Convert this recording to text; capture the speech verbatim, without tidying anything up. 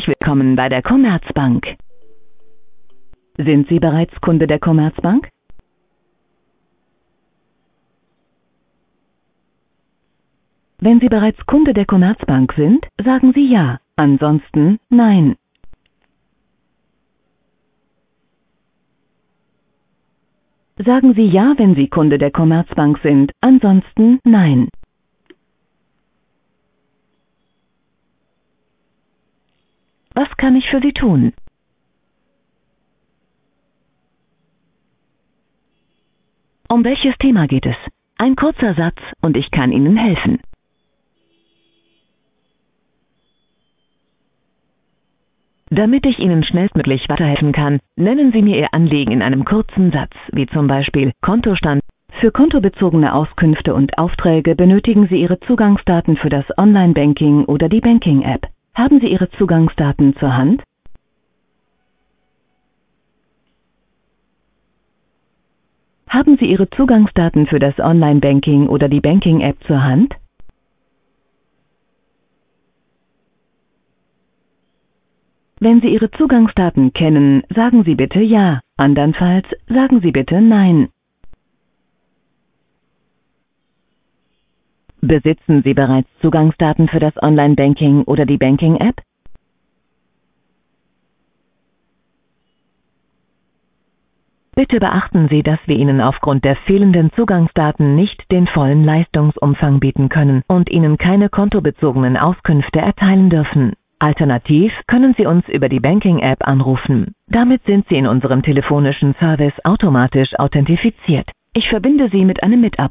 willkommen bei der Commerzbank. Sind Sie bereits Kunde der Commerzbank? Wenn Sie bereits Kunde der Commerzbank sind, sagen Sie ja, ansonsten nein. Sagen Sie ja, wenn Sie Kunde der Commerzbank sind, ansonsten nein. Was kann ich für Sie tun? Um welches Thema geht es? Ein kurzer Satz und ich kann Ihnen helfen. Damit ich Ihnen schnellstmöglich weiterhelfen kann, nennen Sie mir Ihr Anliegen in einem kurzen Satz, wie zum Beispiel Kontostand. Für kontobezogene Auskünfte und Aufträge benötigen Sie Ihre Zugangsdaten für das Online-Banking oder die Banking-App. Haben Sie Ihre Zugangsdaten zur Hand? Haben Sie Ihre Zugangsdaten für das Online-Banking oder die Banking-App zur Hand? Wenn Sie Ihre Zugangsdaten kennen, sagen Sie bitte Ja, andernfalls sagen Sie bitte Nein. Besitzen Sie bereits Zugangsdaten für das Online-Banking oder die Banking-App? Bitte beachten Sie, dass wir Ihnen aufgrund der fehlenden Zugangsdaten nicht den vollen Leistungsumfang bieten können und Ihnen keine kontobezogenen Auskünfte erteilen dürfen. Alternativ können Sie uns über die Banking-App anrufen. Damit sind Sie in unserem telefonischen Service automatisch authentifiziert. Ich verbinde Sie mit einem Mitarbeiter.